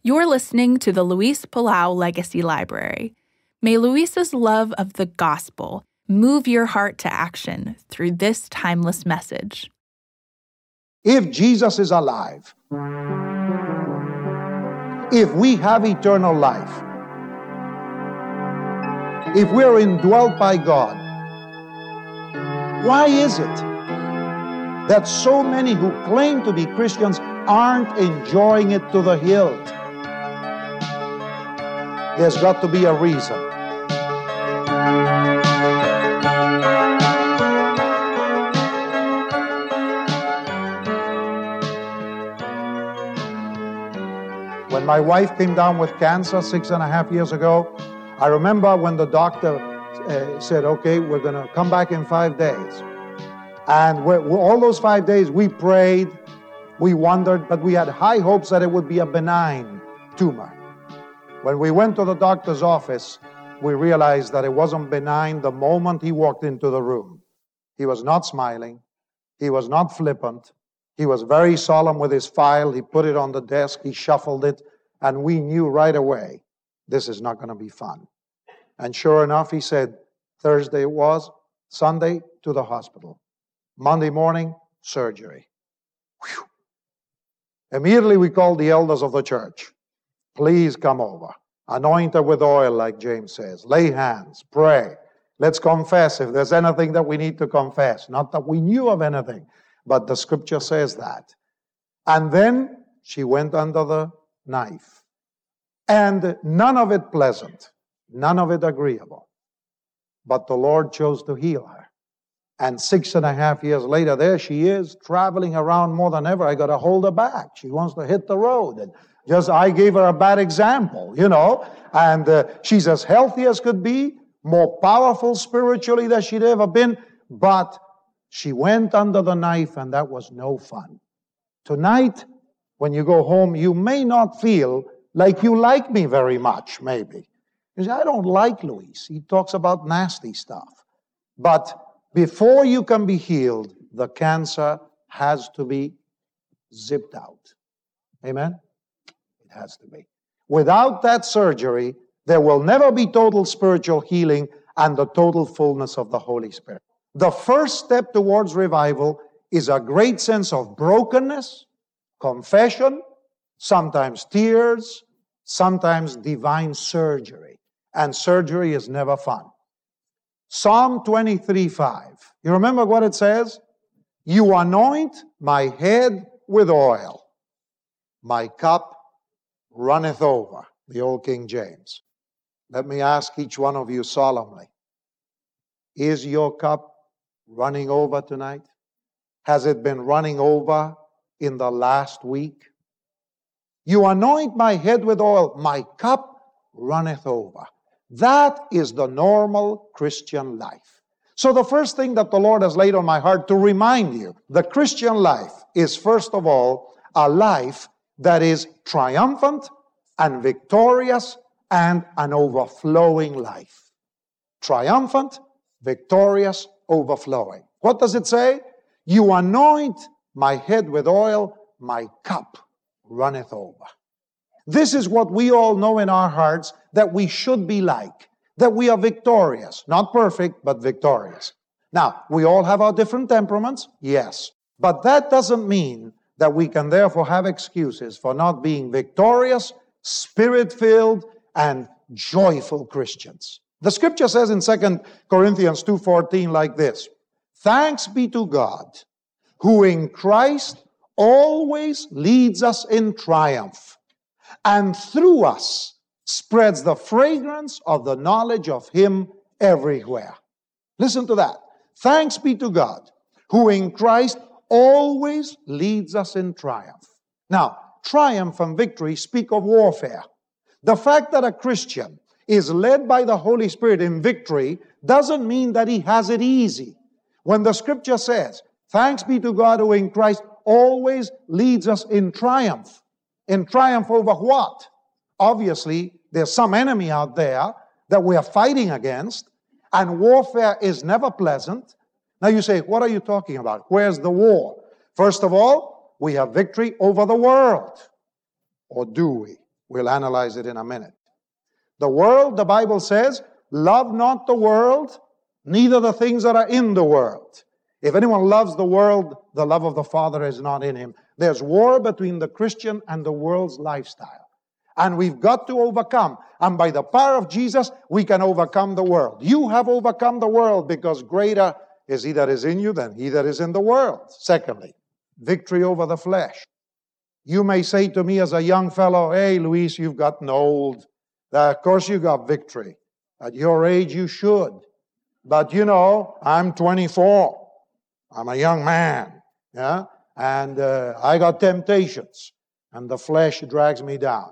You're listening to the Luis Palau Legacy Library. May Luis's love of the gospel move your heart to action through this timeless message. If Jesus is alive, if we have eternal life, if we're indwelt by God, why is it that so many who claim to be Christians aren't enjoying it to the hilt? There's got to be a reason. When my wife came down with cancer 6.5 years ago, I remember when the doctor said, okay, we're going to come back in 5 days. And all those 5 days we prayed, we wondered, but we had high hopes that it would be a benign tumor. When we went to the doctor's office, we realized that it wasn't benign the moment he walked into the room. He was not smiling. He was not flippant. He was very solemn with his file. He put it on the desk. He shuffled it. And we knew right away, this is not going to be fun. And sure enough, he said, Thursday it was, Sunday to the hospital. Monday morning, surgery. Whew. Immediately we called the elders of the church. Please come over. Anoint her with oil, like James says. Lay hands, pray. Let's confess if there's anything that we need to confess. Not that we knew of anything, but the scripture says that. And then she went under the knife. And none of it pleasant, none of it agreeable. But the Lord chose to heal her. And 6.5 years later, there she is, traveling around more than ever. I got to hold her back. She wants to hit the road. And I gave her a bad example, and she's as healthy as could be, more powerful spiritually than she'd ever been, but she went under the knife, and that was no fun. Tonight, when you go home, you may not feel like you like me very much, maybe. You say, I don't like Luis. He talks about nasty stuff. But before you can be healed, the cancer has to be zipped out. Amen? It has to be. Without that surgery, there will never be total spiritual healing and the total fullness of the Holy Spirit. The first step towards revival is a great sense of brokenness, confession, sometimes tears, sometimes divine surgery. And surgery is never fun. Psalm 23:5. You remember what it says? You anoint my head with oil. My cup runneth over. The old King James. Let me ask each one of you solemnly. Is your cup running over tonight? Has it been running over in the last week? You anoint my head with oil. My cup runneth over. That is the normal Christian life. So the first thing that the Lord has laid on my heart to remind you, the Christian life is first of all a life that is triumphant and victorious and an overflowing life. Triumphant, victorious, overflowing. What does it say? You anoint my head with oil, my cup runneth over. This is what we all know in our hearts that we should be like, that we are victorious. Not perfect, but victorious. Now, we all have our different temperaments, yes. But that doesn't mean that we can therefore have excuses for not being victorious, spirit-filled, and joyful Christians. The scripture says in 2 Corinthians 2:14 like this, Thanks be to God, who in Christ always leads us in triumph, and through us spreads the fragrance of the knowledge of Him everywhere. Listen to that. Thanks be to God, who in Christ always leads us in triumph. Now, triumph and victory speak of warfare. The fact that a Christian is led by the Holy Spirit in victory doesn't mean that he has it easy. When the scripture says, Thanks be to God who in Christ always leads us in triumph. In triumph over what? Obviously, there's some enemy out there that we are fighting against, and warfare is never pleasant. Now you say, what are you talking about? Where's the war? First of all, we have victory over the world. Or do we? We'll analyze it in a minute. The world, the Bible says, love not the world, neither the things that are in the world. If anyone loves the world, the love of the Father is not in him. There's war between the Christian and the world's lifestyle. And we've got to overcome. And by the power of Jesus, we can overcome the world. You have overcome the world because greater is He that is in you than he that is in the world. Secondly, victory over the flesh. You may say to me as a young fellow, hey, Luis, you've gotten old. Of course you got victory. At your age, you should. But you know, I'm 24. I'm a young man. Yeah? And I got temptations. And the flesh drags me down.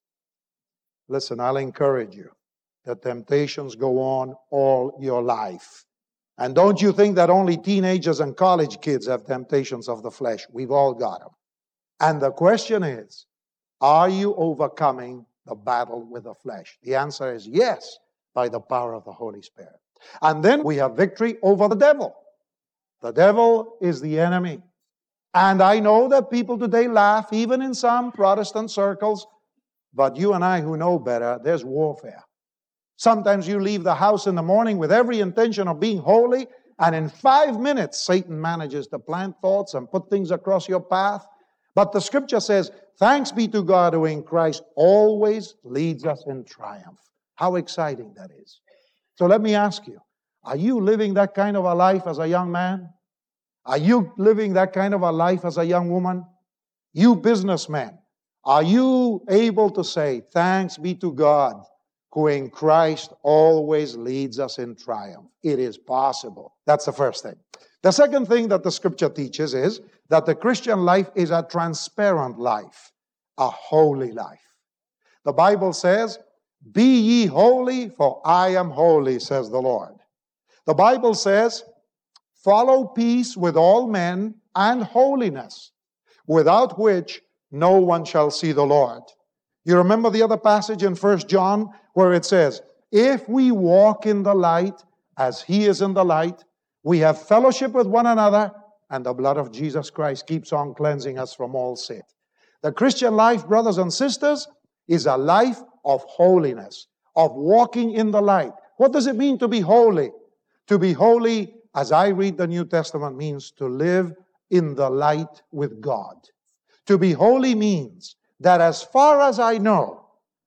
Listen, I'll encourage you. The temptations go on all your life. And don't you think that only teenagers and college kids have temptations of the flesh? We've all got them. And the question is, are you overcoming the battle with the flesh? The answer is yes, by the power of the Holy Spirit. And then we have victory over the devil. The devil is the enemy. And I know that people today laugh, even in some Protestant circles, but you and I who know better, there's warfare. Sometimes you leave the house in the morning with every intention of being holy, and in 5 minutes, Satan manages to plant thoughts and put things across your path. But the Scripture says, thanks be to God who in Christ always leads us in triumph. How exciting that is. So let me ask you, are you living that kind of a life as a young man? Are you living that kind of a life as a young woman? You businessmen, are you able to say, thanks be to God who in Christ always leads us in triumph? It is possible. That's the first thing. The second thing that the Scripture teaches is that the Christian life is a transparent life, a holy life. The Bible says, be ye holy, for I am holy, says the Lord. The Bible says, follow peace with all men and holiness, without which no one shall see the Lord. You remember the other passage in 1 John where it says, if we walk in the light as He is in the light, we have fellowship with one another, and the blood of Jesus Christ keeps on cleansing us from all sin. The Christian life, brothers and sisters, is a life of holiness, of walking in the light. What does it mean to be holy? To be holy, as I read the New Testament, means to live in the light with God. To be holy means that as far as I know,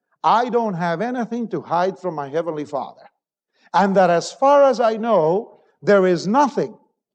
I don't have anything to hide from my Heavenly Father. And that as far as I know, there is nothing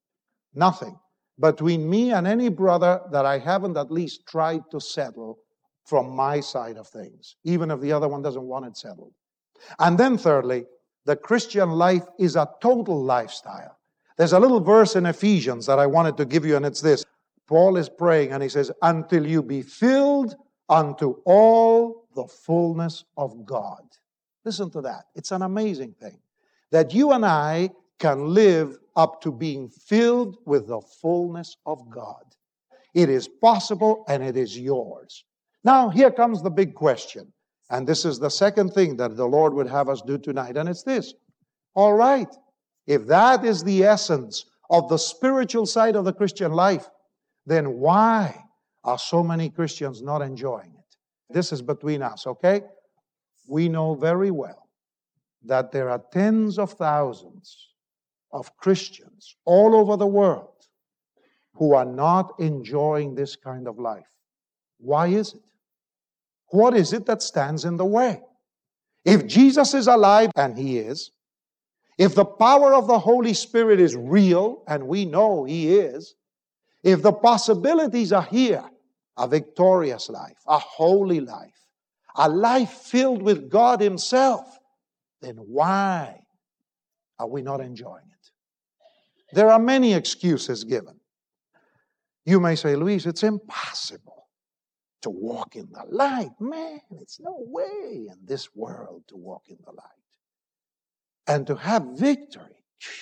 between me and any brother that I haven't at least tried to settle from my side of things, even if the other one doesn't want it settled. And then thirdly, the Christian life is a total lifestyle. There's a little verse in Ephesians that I wanted to give you, and it's this. Paul is praying, and he says, until you be filled unto all the fullness of God. Listen to that. It's an amazing thing. That you and I can live up to being filled with the fullness of God. It is possible, and it is yours. Now, here comes the big question. And this is the second thing that the Lord would have us do tonight. And it's this. All right, if that is the essence of the spiritual side of the Christian life, then why are so many Christians not enjoying it? This is between us, okay? We know very well that there are tens of thousands of Christians all over the world who are not enjoying this kind of life. Why is it? What is it that stands in the way? If Jesus is alive, and He is, if the power of the Holy Spirit is real, and we know He is, if the possibilities are here, a victorious life, a holy life, a life filled with God Himself, then why are we not enjoying it? There are many excuses given. You may say, Luis, it's impossible to walk in the light. Man, it's no way in this world to walk in the light. And to have victory,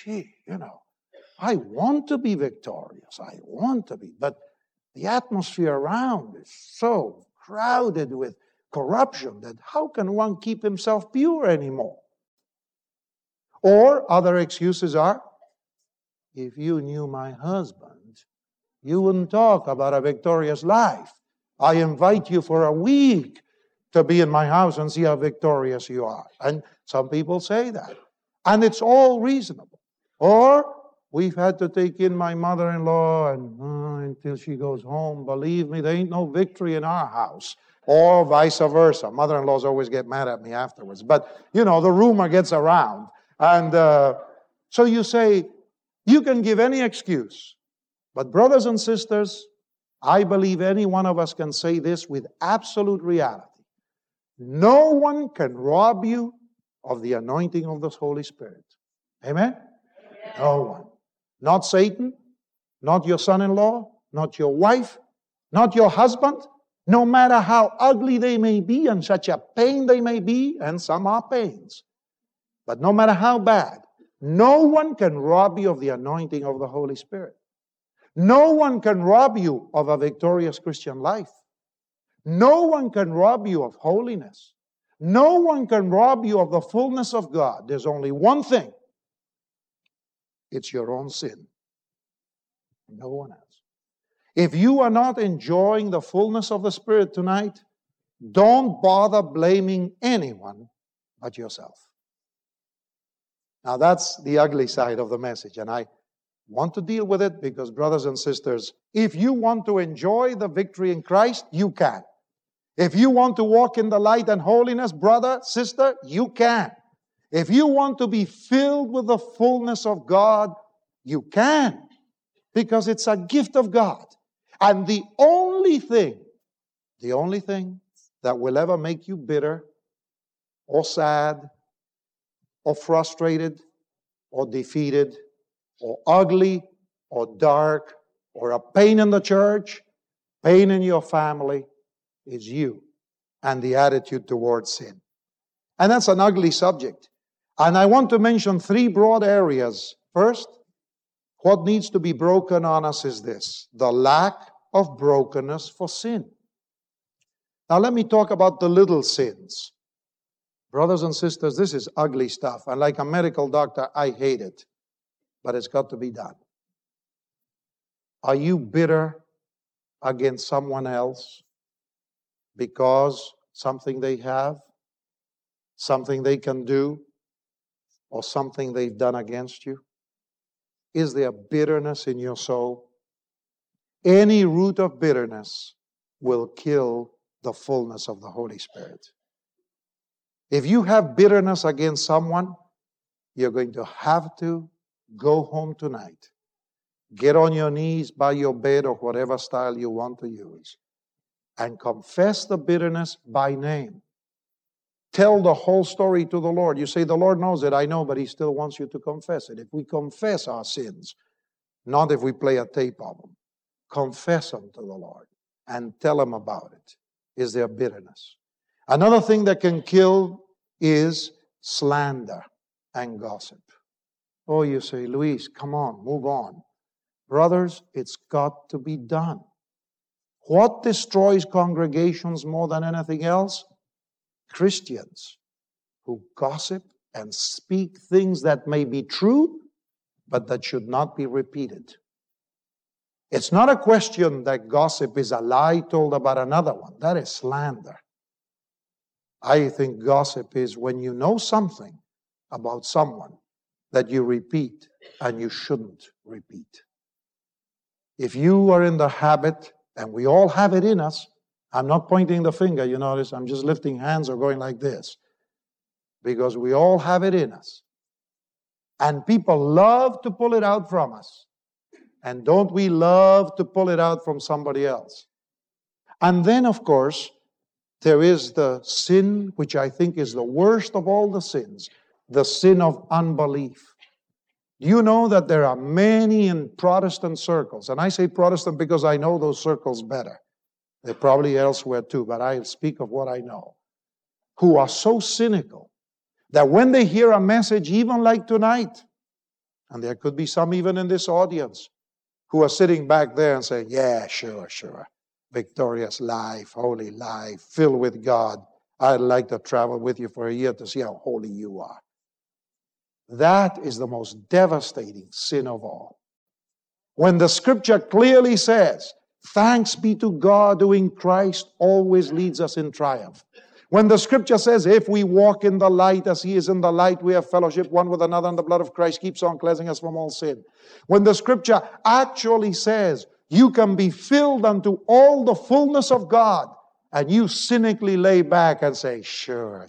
I want to be victorious. I want to be. But the atmosphere around is so crowded with corruption that how can one keep himself pure anymore? Or other excuses are, if you knew my husband, you wouldn't talk about a victorious life. I invite you for a week to be in my house and see how victorious you are. And some people say that. And it's all reasonable. Or we've had to take in my mother-in-law and until she goes home. Believe me, there ain't no victory in our house. Or vice versa. Mother-in-laws always get mad at me afterwards. But, the rumor gets around. And so you say, you can give any excuse. But brothers and sisters, I believe any one of us can say this with absolute reality. No one can rob you of the anointing of the Holy Spirit. Amen? No one. Not Satan, not your son-in-law, not your wife, not your husband, no matter how ugly they may be and such a pain they may be, and some are pains. But no matter how bad, no one can rob you of the anointing of the Holy Spirit. No one can rob you of a victorious Christian life. No one can rob you of holiness. No one can rob you of the fullness of God. There's only one thing. It's your own sin. No one else. If you are not enjoying the fullness of the Spirit tonight, don't bother blaming anyone but yourself. Now that's the ugly side of the message, and I want to deal with it because, brothers and sisters, if you want to enjoy the victory in Christ, you can. If you want to walk in the light and holiness, brother, sister, you can. If you want to be filled with the fullness of God, you can. Because it's a gift of God. And the only thing that will ever make you bitter or sad or frustrated or defeated or ugly or dark or a pain in the church, pain in your family, is you and the attitude towards sin. And that's an ugly subject. And I want to mention 3 broad areas. First, what needs to be broken on us is this: the lack of brokenness for sin. Now let me talk about the little sins. Brothers and sisters, this is ugly stuff. And like a medical doctor, I hate it. But it's got to be done. Are you bitter against someone else because something they have, something they can do, or something they've done against you? Is there bitterness in your soul? Any root of bitterness will kill the fullness of the Holy Spirit. If you have bitterness against someone, you're going to have to go home tonight. Get on your knees by your bed or whatever style you want to use and confess the bitterness by name. Tell the whole story to the Lord. You say, the Lord knows it, I know, but He still wants you to confess it. If we confess our sins, not if we play a tape of them, confess them to the Lord and tell Him about it. Is there bitterness? Another thing that can kill is slander and gossip. Oh, you say, Luis, come on, move on. Brothers, it's got to be done. What destroys congregations more than anything else? Christians who gossip and speak things that may be true, but that should not be repeated. It's not a question that gossip is a lie told about another one. That is slander. I think gossip is when you know something about someone that you repeat and you shouldn't repeat. If you are in the habit, and we all have it in us, I'm not pointing the finger, you notice, I'm just lifting hands or going like this, because we all have it in us. And people love to pull it out from us. And don't we love to pull it out from somebody else? And then, of course, there is the sin, which I think is the worst of all the sins, the sin of unbelief. Do you know that there are many in Protestant circles, and I say Protestant because I know those circles better. They're probably elsewhere too, but I speak of what I know, who are so cynical that when they hear a message, even like tonight, and there could be some even in this audience, who are sitting back there and say, yeah, sure. Victorious life, holy life, filled with God. I'd like to travel with you for a year to see how holy you are. That is the most devastating sin of all. When the Scripture clearly says, thanks be to God who in Christ always leads us in triumph. When the scripture says, if we walk in the light as he is in the light, we have fellowship one with another, and the blood of Christ keeps on cleansing us from all sin. When the scripture actually says, you can be filled unto all the fullness of God, and you cynically lay back and say, sure.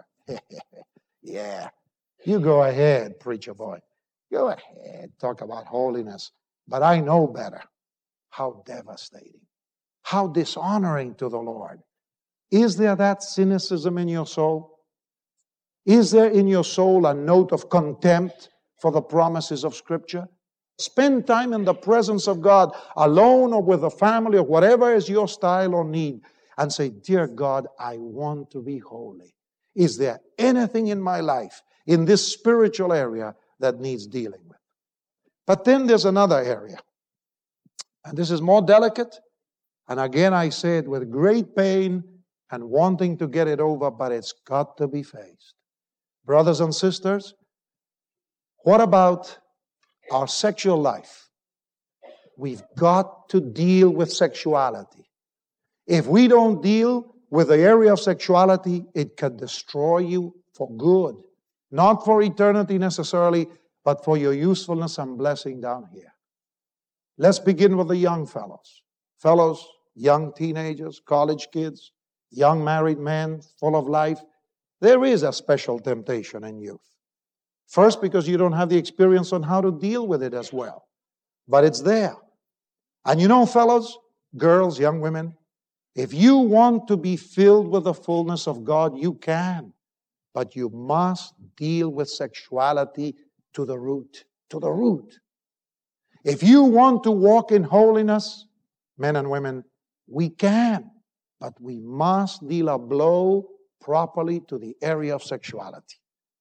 Yeah, you go ahead, preacher boy. Go ahead, talk about holiness. But I know better. How devastating. How dishonoring to the Lord. Is there that cynicism in your soul? Is there in your soul a note of contempt for the promises of Scripture? Spend time in the presence of God, alone or with a family or whatever is your style or need, and say, dear God, I want to be holy. Is there anything in my life, in this spiritual area, that needs dealing with? But then there's another area, and this is more delicate, and again I say it with great pain and wanting to get it over, but it's got to be faced. Brothers and sisters, what about our sexual life? We've got to deal with sexuality. If we don't deal with the area of sexuality, it can destroy you for good. Not for eternity necessarily, but for your usefulness and blessing down here. Let's begin with the young fellows. Fellows, young teenagers, college kids, young married men, full of life. There is a special temptation in youth. First, because you don't have the experience on how to deal with it as well. But it's there. And you know, fellows, girls, young women, if you want to be filled with the fullness of God, you can. But you must deal with sexuality to the root. To the root. If you want to walk in holiness, men and women, we can. But we must deal a blow properly to the area of sexuality.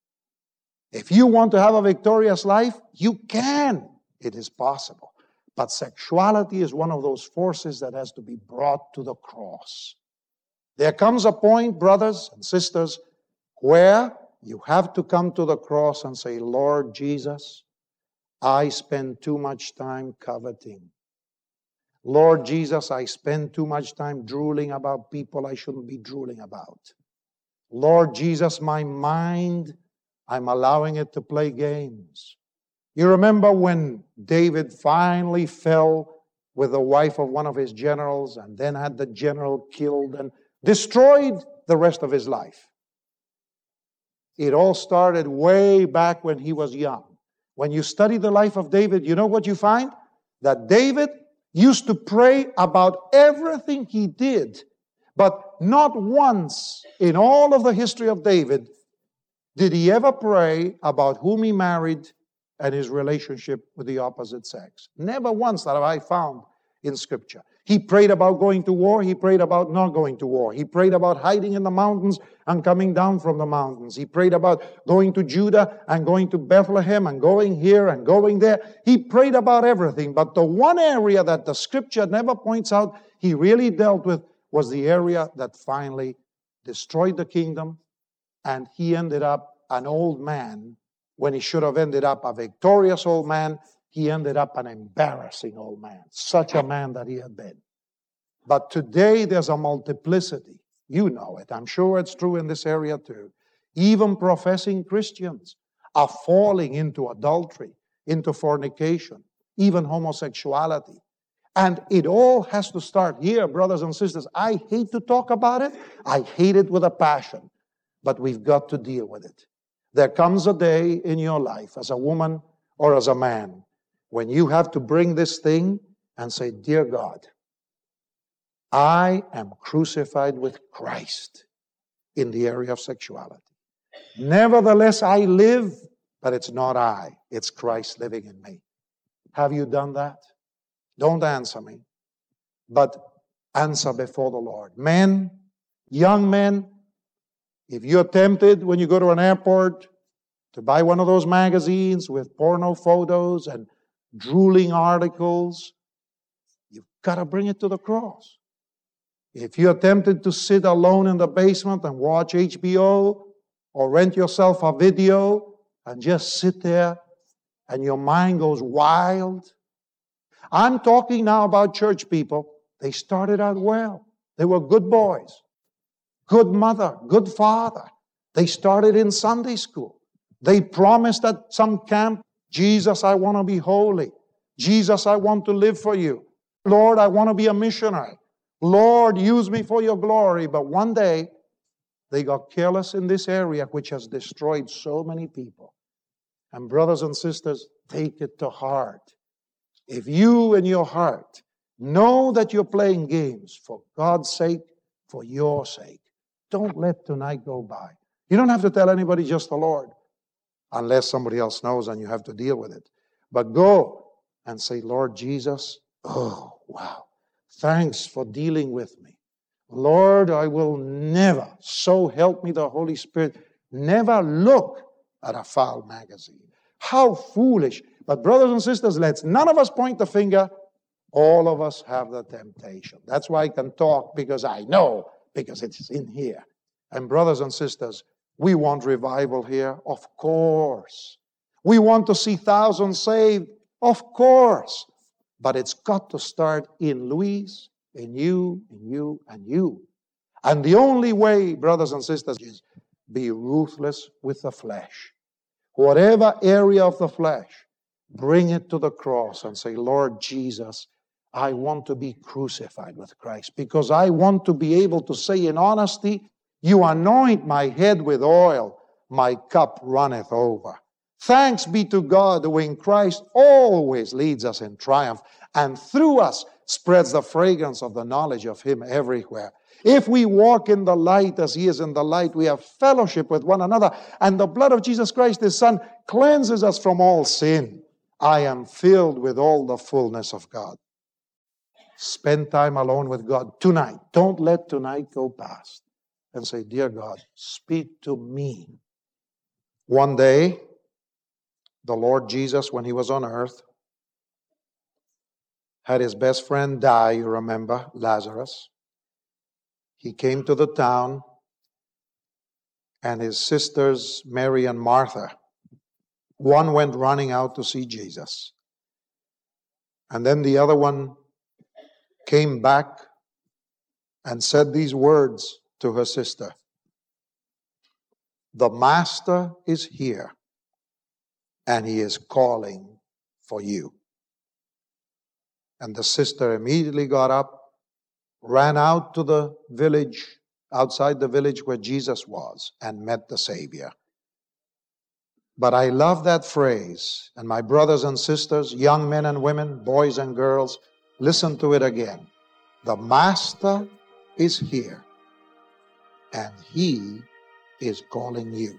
If you want to have a victorious life, you can. It is possible. But sexuality is one of those forces that has to be brought to the cross. There comes a point, brothers and sisters, where you have to come to the cross and say, Lord Jesus, I spend too much time coveting. Lord Jesus, I spend too much time drooling about people I shouldn't be drooling about. Lord Jesus, my mind, I'm allowing it to play games. You remember when David finally fell with the wife of one of his generals and then had the general killed and destroyed the rest of his life? It all started way back when he was young. When you study the life of David, you know what you find? That David used to pray about everything he did, but not once in all of the history of David did he ever pray about whom he married and his relationship with the opposite sex. Never once that I found in Scripture. He prayed about going to war. He prayed about not going to war. He prayed about hiding in the mountains and coming down from the mountains. He prayed about going to Judah and going to Bethlehem and going here and going there. He prayed about everything. But the one area that the Scripture never points out he really dealt with was the area that finally destroyed the kingdom, and he ended up an old man when he should have ended up a victorious old man. He ended up an embarrassing old man, such a man that he had been. But today there's a multiplicity. You know it. I'm sure it's true in this area too. Even professing Christians are falling into adultery, into fornication, even homosexuality. And it all has to start here, brothers and sisters. I hate to talk about it. I hate it with a passion. But we've got to deal with it. There comes a day in your life, as a woman or as a man, when you have to bring this thing and say, dear God, I am crucified with Christ in the area of sexuality. Nevertheless, I live, but it's not I. It's Christ living in me. Have you done that? Don't answer me, but answer before the Lord. Men, young men, if you're tempted when you go to an airport to buy one of those magazines with porno photos and drooling articles, you've got to bring it to the cross. If you're tempted to sit alone in the basement and watch HBO or rent yourself a video and just sit there and your mind goes wild. I'm talking now about church people. They started out well. They were good boys. good mother, good father. They started in Sunday school. They promised at some camp, Jesus, I want to be holy. Jesus, I want to live for you. Lord, I want to be a missionary. Lord, use me for your glory. But one day, they got careless in this area, which has destroyed so many people. And brothers and sisters, take it to heart. If you in your heart know that you're playing games for God's sake, for your sake, don't let tonight go by. You don't have to tell anybody, just the Lord, unless somebody else knows and you have to deal with it. But go and say, Lord Jesus, oh, wow, thanks for dealing with me. Lord, I will never, so help me the Holy Spirit, never look at a foul magazine. How foolish. But brothers and sisters, let's none of us point the finger. All of us have the temptation. That's why I can talk, because I know, because it's in here. And brothers and sisters, we want revival here, of course. We want to see thousands saved, of course. But it's got to start in Luis, in you, in you, and you. And the only way, brothers and sisters, is be ruthless with the flesh. Whatever area of the flesh, bring it to the cross and say, Lord Jesus, I want to be crucified with Christ, because I want to be able to say in honesty, you anoint my head with oil, my cup runneth over. Thanks be to God who in Christ always leads us in triumph, and through us spreads the fragrance of the knowledge of Him everywhere. If we walk in the light as He is in the light, we have fellowship with one another, and the blood of Jesus Christ, His Son, cleanses us from all sin. I am filled with all the fullness of God. Spend time alone with God tonight. Don't let tonight go past. And say, dear God, speak to me. One day, the Lord Jesus, when He was on earth, had His best friend die, you remember, Lazarus. He came to the town, and His sisters, Mary and Martha, one went running out to see Jesus. And then the other one came back and said these words to her sister. The Master is here, and He is calling for you. And the sister immediately got up, ran out to the village, outside the village where Jesus was, and met the Savior. But I love that phrase, and my brothers and sisters, young men and women, boys and girls, listen to it again. The Master is here, and He is calling you.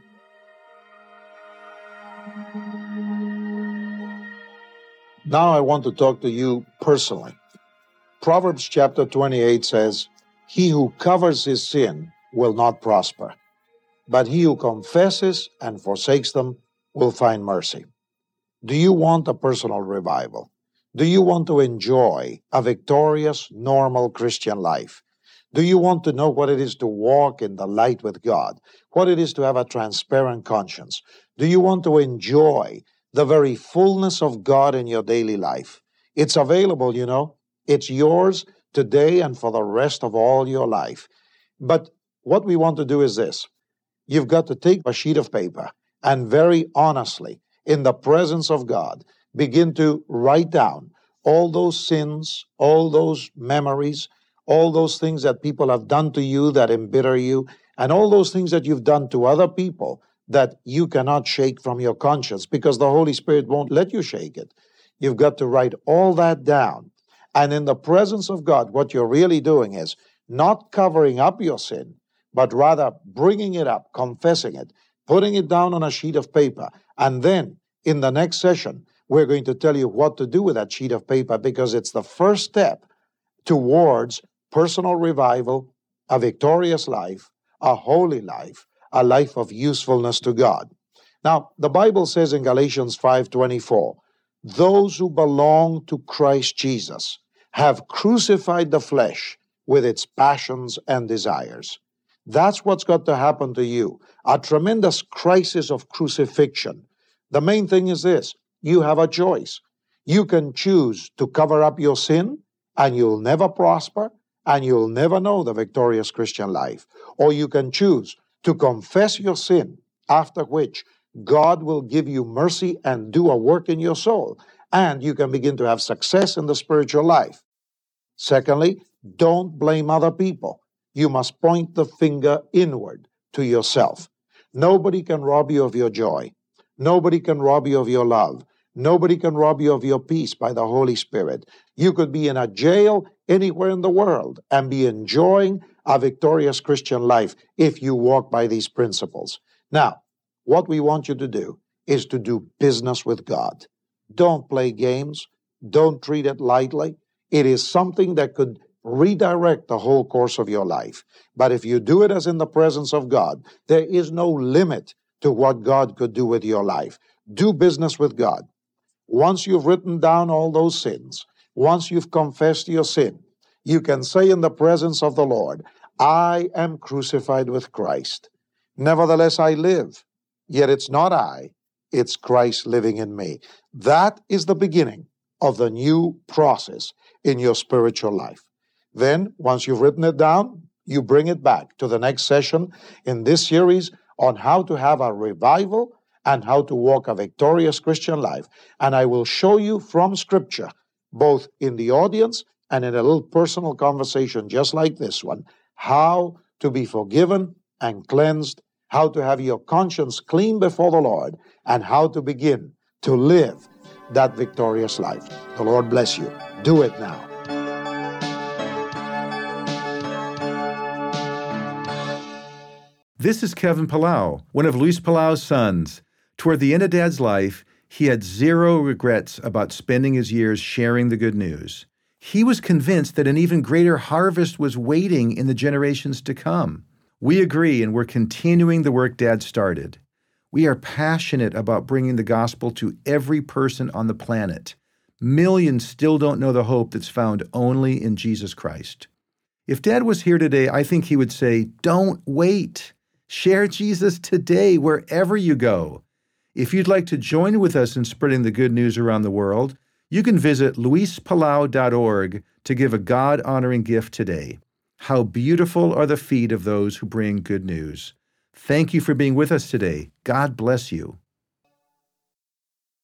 Now I want to talk to you personally. Proverbs chapter 28 says, he who covers his sin will not prosper, but he who confesses and forsakes them will find mercy. Do you want a personal revival? Do you want to enjoy a victorious, normal Christian life? Do you want to know what it is to walk in the light with God? What it is to have a transparent conscience? Do you want to enjoy the very fullness of God in your daily life? It's available, you know. It's yours today and for the rest of all your life. But what we want to do is this. You've got to take a sheet of paper and very honestly, in the presence of God, begin to write down all those sins, all those memories, all those things that people have done to you that embitter you, and all those things that you've done to other people that you cannot shake from your conscience because the Holy Spirit won't let you shake it. You've got to write all that down. And in the presence of God, what you're really doing is not covering up your sin, but rather bringing it up, confessing it, putting it down on a sheet of paper. And then in the next session, we're going to tell you what to do with that sheet of paper because it's the first step towards personal revival, a victorious life, a holy life, a life of usefulness to God. Now, the Bible says in Galatians 5:24, those who belong to Christ Jesus have crucified the flesh with its passions and desires. That's what's got to happen to you. A tremendous crisis of crucifixion. The main thing is this. You have a choice. You can choose to cover up your sin and you'll never prosper, and you'll never know the victorious Christian life. Or you can choose to confess your sin, after which God will give you mercy and do a work in your soul, and you can begin to have success in the spiritual life. Secondly, don't blame other people. You must point the finger inward to yourself. Nobody can rob you of your joy. Nobody can rob you of your love. Nobody can rob you of your peace by the Holy Spirit. You could be in a jail anywhere in the world and be enjoying a victorious Christian life if you walk by these principles. Now, what we want you to do is to do business with God. Don't play games. Don't treat it lightly. It is something that could redirect the whole course of your life. But if you do it as in the presence of God, there is no limit to what God could do with your life. Do business with God. Once you've written down all those sins, once you've confessed your sin, you can say in the presence of the Lord, I am crucified with Christ. Nevertheless, I live. Yet it's not I, it's Christ living in me. That is the beginning of the new process in your spiritual life. Then, once you've written it down, you bring it back to the next session in this series on how to have a revival and how to walk a victorious Christian life. And I will show you from Scripture, both in the audience and in a little personal conversation just like this one, how to be forgiven and cleansed, how to have your conscience clean before the Lord, and how to begin to live that victorious life. The Lord bless you. Do it now. This is Kevin Palau, one of Luis Palau's sons. Toward the end of Dad's life, he had zero regrets about spending his years sharing the good news. He was convinced that an even greater harvest was waiting in the generations to come. We agree, and we're continuing the work Dad started. We are passionate about bringing the gospel to every person on the planet. Millions still don't know the hope that's found only in Jesus Christ. If Dad was here today, I think he would say, don't wait. Share Jesus today wherever you go. If you'd like to join with us in spreading the good news around the world, you can visit luispalau.org to give a God-honoring gift today. How beautiful are the feet of those who bring good news. Thank you for being with us today. God bless you.